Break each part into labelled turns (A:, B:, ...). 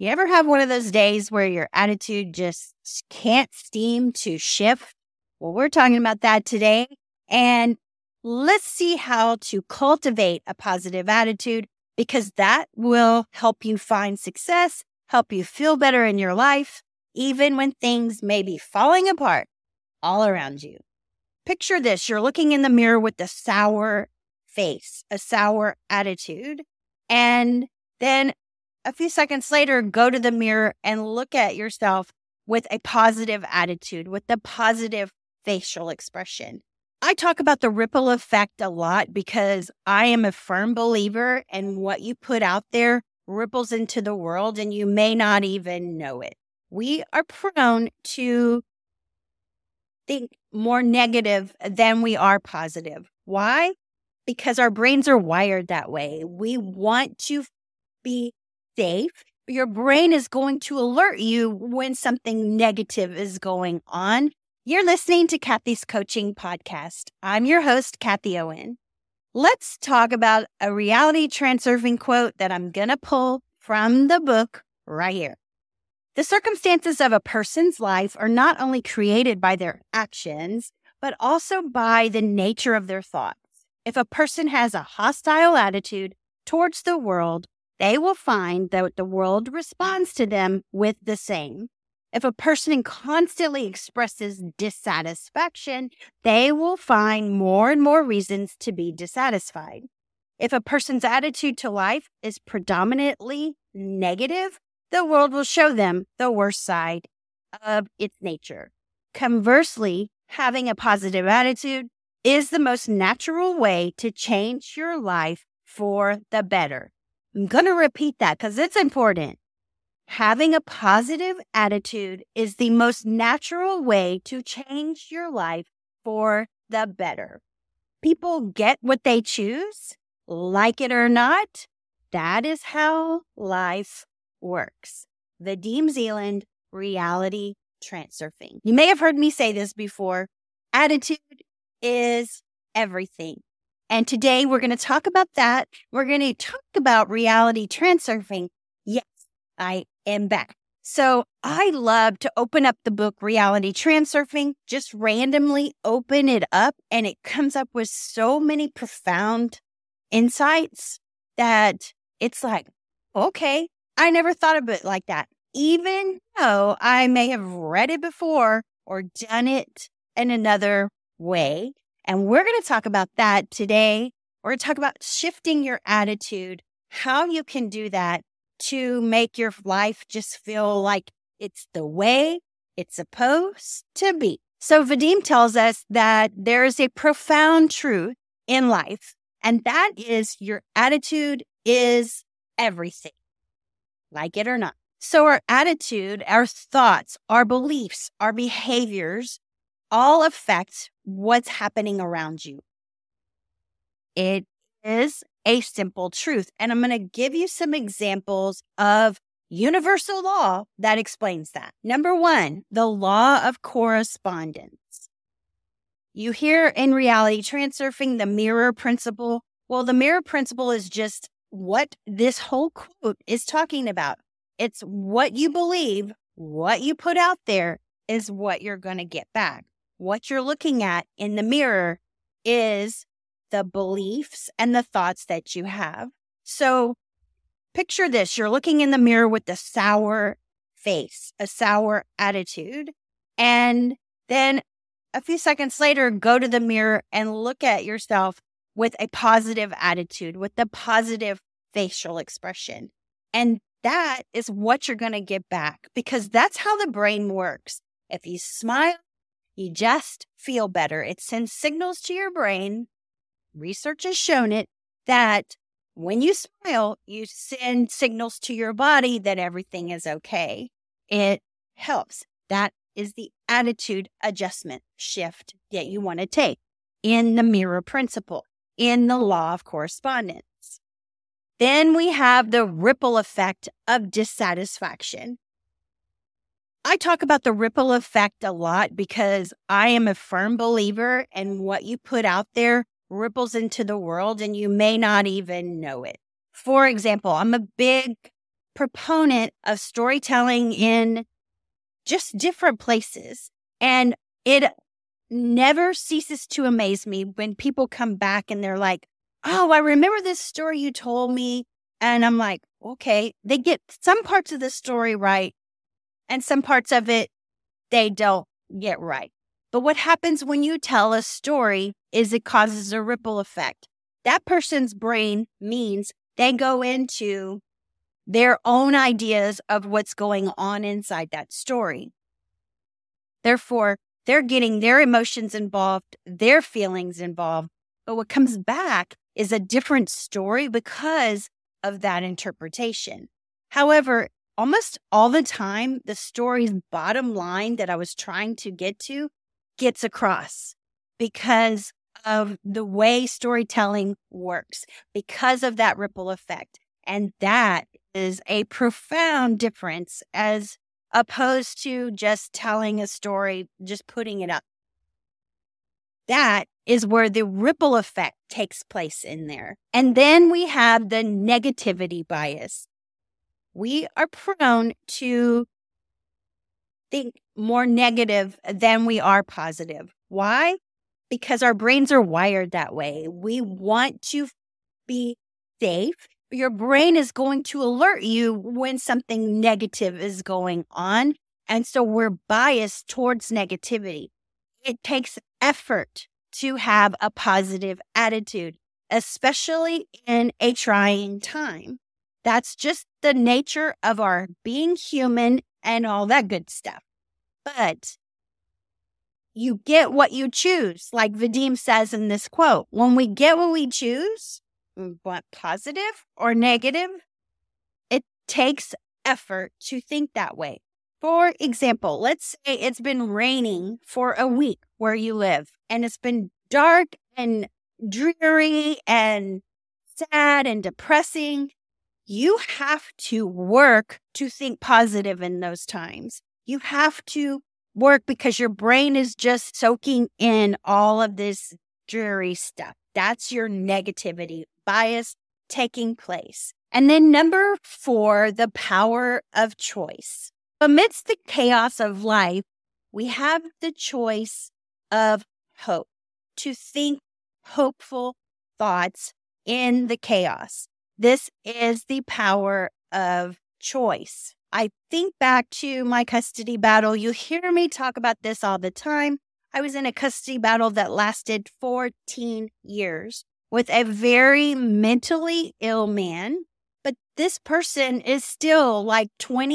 A: You ever have one of those days where your attitude just can't seem to shift? Well, we're talking about that today. And let's see how to cultivate a positive attitude, because that will help you find success, help you feel better in your life, even when things may be falling apart all around you. Picture this. You're looking in the mirror with a sour face, a sour attitude. And then a few seconds later, go to the mirror and look at yourself with a positive attitude, with a positive facial expression. I talk about the ripple effect a lot because I am a firm believer in what you put out there ripples into the world, and you may not even know it. We are prone to think more negative than we are positive. Why? Because our brains are wired that way. We want to be safe. Your brain is going to alert you when something negative is going on. You're listening to Kathy's Coaching Podcast. I'm your host, Kathy Owen. Let's talk about a reality transurfing quote that I'm going to pull from the book right here. The circumstances of a person's life are not only created by their actions, but also by the nature of their thoughts. If a person has a hostile attitude towards the world, they will find that the world responds to them with the same. If a person constantly expresses dissatisfaction, they will find more and more reasons to be dissatisfied. If a person's attitude to life is predominantly negative, the world will show them the worst side of its nature. Conversely, having a positive attitude is the most natural way to change your life for the better. I'm going to repeat that because it's important. Having a positive attitude is the most natural way to change your life for the better. People get what they choose, like it or not. That is how life works. Vadim Zeland, reality transurfing. You may have heard me say this before. Attitude is everything. And today we're going to talk about that. We're going to talk about reality transurfing. Yes, I am back. So I love to open up the book Reality Transurfing, just randomly open it up, and it comes up with so many profound insights that it's like, okay, I never thought of it like that, even though I may have read it before or done it in another way. And we're going to talk about that today. We're going to talk about shifting your attitude, how you can do that to make your life just feel like it's the way it's supposed to be. So Vadim tells us that there is a profound truth in life, and that is your attitude is everything, like it or not. So our attitude, our thoughts, our beliefs, our behaviors all affect what's happening around you. It is a simple truth. And I'm going to give you some examples of universal law that explains that. Number one, the law of correspondence. You hear in reality transurfing the mirror principle. Well, the mirror principle is just what this whole quote is talking about. It's what you believe, what you put out there is what you're going to get back. What you're looking at in the mirror is the beliefs and the thoughts that you have. So picture this. You're looking in the mirror with a sour face, a sour attitude. And then a few seconds later, go to the mirror and look at yourself with a positive attitude, with a positive facial expression. And that is what you're going to get back, because that's how the brain works. If you smile, you just feel better. It sends signals to your brain. Research has shown it that when you smile, you send signals to your body that everything is okay. It helps. That is the attitude adjustment shift that you want to take in the mirror principle, in the law of correspondence. Then we have the ripple effect of dissatisfaction. I talk about the ripple effect a lot because I am a firm believer in what you put out there ripples into the world, and you may not even know it. For example, I'm a big proponent of storytelling in just different places. And it never ceases to amaze me when people come back and they're like, oh, I remember this story you told me. And I'm like, okay, they get some parts of the story right and some parts of it they don't get right. But what happens when you tell a story is it causes a ripple effect. That person's brain means they go into their own ideas of what's going on inside that story. Therefore, they're getting their emotions involved, their feelings involved. But what comes back is a different story because of that interpretation. However, almost all the time, the story's bottom line that I was trying to get to gets across because of the way storytelling works, because of that ripple effect. And that is a profound difference as opposed to just telling a story, just putting it up. That is where the ripple effect takes place in there. And then we have the negativity bias. We are prone to think more negative than we are positive. Why? Because our brains are wired that way. We want to be safe. Your brain is going to alert you when something negative is going on. And so we're biased towards negativity. It takes effort to have a positive attitude, especially in a trying time. That's just the nature of our being human and all that good stuff. But you get what you choose, like Vadim says in this quote. When we get what we choose, what positive or negative, it takes effort to think that way. For example, let's say it's been raining for a week where you live, and it's been dark and dreary and sad and depressing. You have to work to think positive in those times. You have to work because your brain is just soaking in all of this dreary stuff. That's your negativity bias taking place. And then number 4, the power of choice. Amidst the chaos of life, we have the choice of hope, to think hopeful thoughts in the chaos. This is the power of choice. I think back to my custody battle. You hear me talk about this all the time. I was in a custody battle that lasted 14 years with a very mentally ill man. But this person is still, like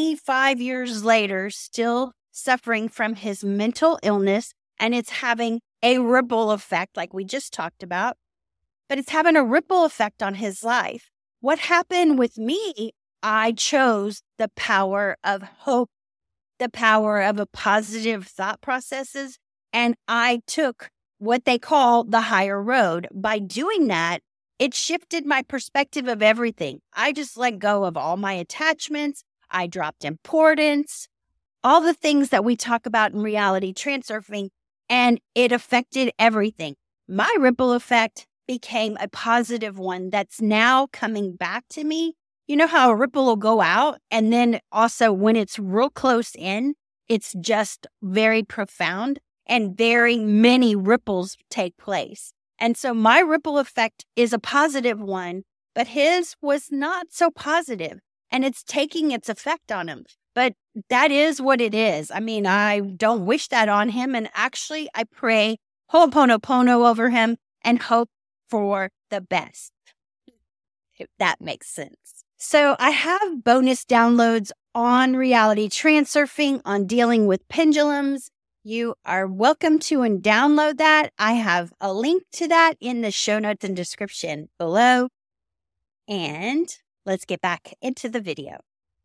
A: 25 years later, still suffering from his mental illness, and it's having a ripple effect like we just talked about. But it's having a ripple effect on his life. What happened with me, I chose the power of hope, the power of a positive thought processes, and I took what they call the higher road. By doing that, it shifted my perspective of everything. I just let go of all my attachments. I dropped importance, all the things that we talk about in reality transurfing, and it affected everything. My ripple effect became a positive one that's now coming back to me. You know how a ripple will go out, and then also when it's real close in, it's just very profound and very many ripples take place. And so my ripple effect is a positive one, but his was not so positive, and it's taking its effect on him. But that is what it is. I mean, I don't wish that on him. And actually, I pray Ho'oponopono over him and hope for the best, if that makes sense. So I have bonus downloads on reality transurfing, on dealing with pendulums. You are welcome to and download that. I have a link to that in the show notes and description below. And let's get back into the video.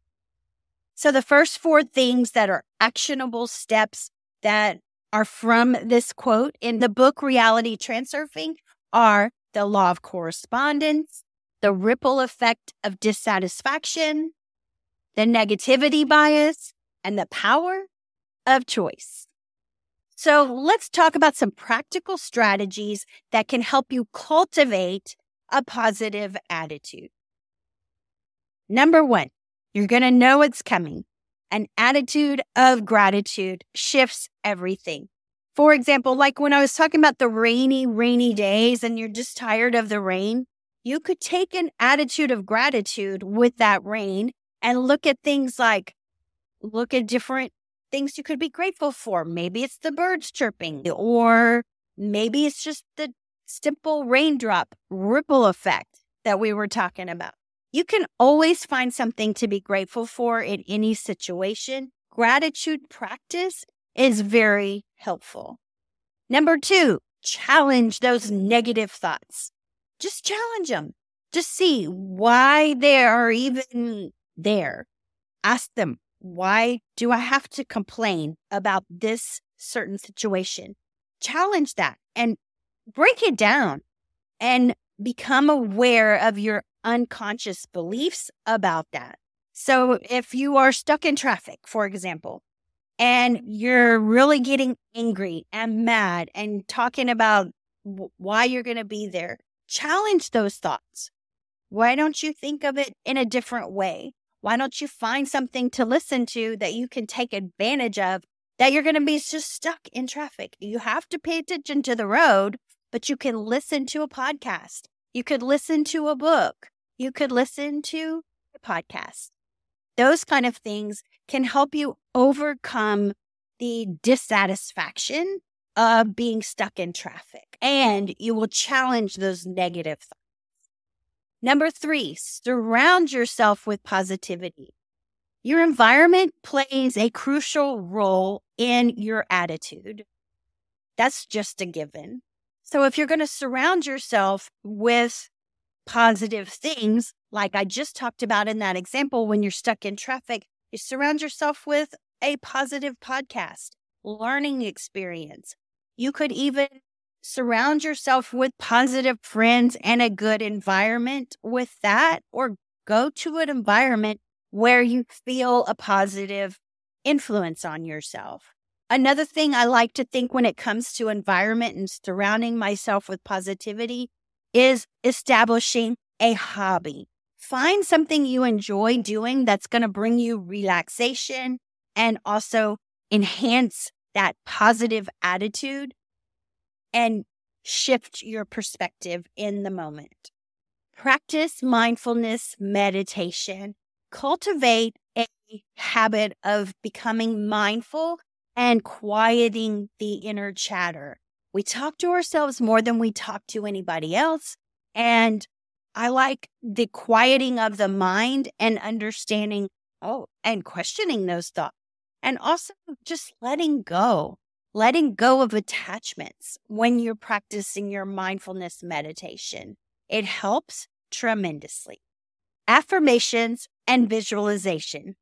A: So the first 4 things that are actionable steps that are from this quote in the book Reality Transurfing are the law of correspondence, the ripple effect of dissatisfaction, the negativity bias, and the power of choice. So let's talk about some practical strategies that can help you cultivate a positive attitude. Number 1, You're going to know it's coming. An attitude of gratitude shifts everything. For example, like when I was talking about the rainy days and you're just tired of the rain, you could take an attitude of gratitude with that rain and look at things like, look at different things you could be grateful for. Maybe it's the birds chirping, or maybe it's just the simple raindrop ripple effect that we were talking about. You can always find something to be grateful for in any situation. Gratitude practice is very helpful. Number 2, challenge those negative thoughts. Just challenge them. Just see why they are even there. Ask them, why do I have to complain about this certain situation? Challenge that and break it down and become aware of your unconscious beliefs about that. So if you are stuck in traffic, for example, and you're really getting angry and mad and talking about why you're going to be there, challenge those thoughts. Why don't you think of it in a different way? Why don't you find something to listen to that you can take advantage of, that you're going to be just stuck in traffic? You have to pay attention to the road, but you can listen to a podcast. You could listen to a book. You could listen to a podcast. Those kind of things can help you overcome the dissatisfaction of being stuck in traffic, and you will challenge those negative thoughts. Number 3, surround yourself with positivity. Your environment plays a crucial role in your attitude. That's just a given. So if you're going to surround yourself with positive things, like I just talked about in that example, when you're stuck in traffic, you surround yourself with a positive podcast, learning experience. You could even surround yourself with positive friends and a good environment with that, or go to an environment where you feel a positive influence on yourself. Another thing I like to think when it comes to environment and surrounding myself with positivity is establishing a hobby. Find something you enjoy doing that's going to bring you relaxation and also enhance that positive attitude and shift your perspective in the moment. Practice mindfulness meditation. Cultivate a habit of becoming mindful and quieting the inner chatter. We talk to ourselves more than we talk to anybody else. And I like the quieting of the mind and understanding, and questioning those thoughts. And also just letting go of attachments when you're practicing your mindfulness meditation. It helps tremendously. Affirmations and visualization.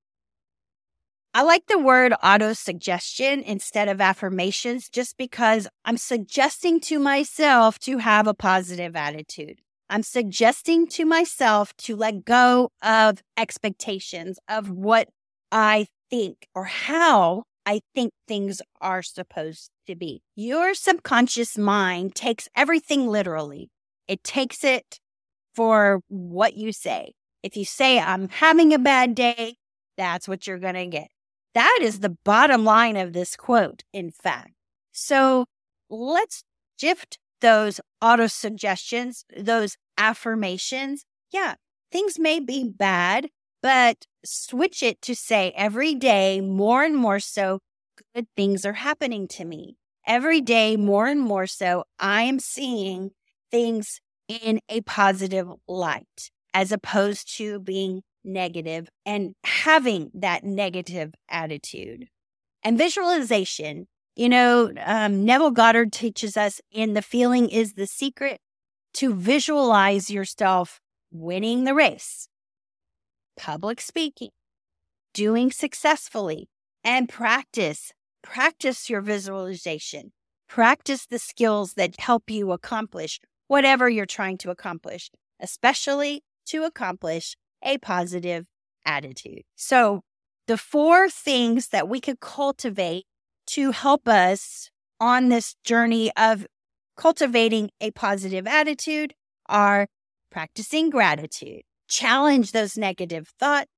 A: I like the word auto-suggestion instead of affirmations just because I'm suggesting to myself to have a positive attitude. I'm suggesting to myself to let go of expectations of what I think or how I think things are supposed to be. Your subconscious mind takes everything literally. It takes it for what you say. If you say, I'm having a bad day, that's what you're going to get. That is the bottom line of this quote, in fact. So let's shift those auto-suggestions, those affirmations. Yeah, things may be bad, but switch it to say every day, more and more so, good things are happening to me. Every day, more and more so, I am seeing things in a positive light, as opposed to being negative and having that negative attitude. And visualization, Neville Goddard teaches us in The Feeling is the Secret to visualize yourself winning the race, public speaking, doing successfully, and practice your visualization. Practice the skills that help you accomplish whatever you're trying to accomplish, especially to accomplish a positive attitude. So the 4 things that we could cultivate to help us on this journey of cultivating a positive attitude are practicing gratitude, challenge those negative thoughts,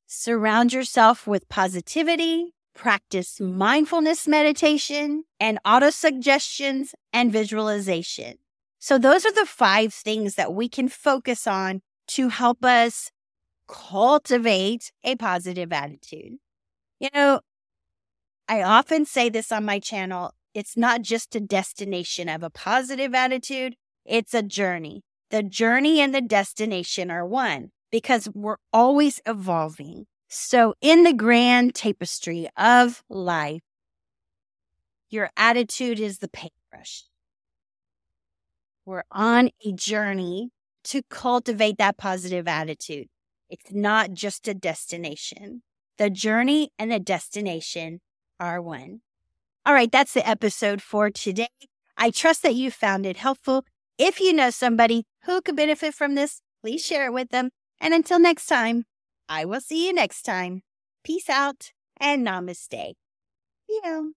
A: Surround yourself with positivity, practice mindfulness meditation, and autosuggestions and visualization. So those are the 5 things that we can focus on to help us cultivate a positive attitude. You know, I often say this on my channel. It's not just a destination of a positive attitude. It's a journey. The journey and the destination are one because we're always evolving. So in the grand tapestry of life, your attitude is the paintbrush. We're on a journey to cultivate that positive attitude. It's not just a destination. The journey and the destination are one. All right, that's the episode for today. I trust that you found it helpful. If you know somebody who could benefit from this, please share it with them. And until next time, I will see you next time. Peace out and namaste. Yeah.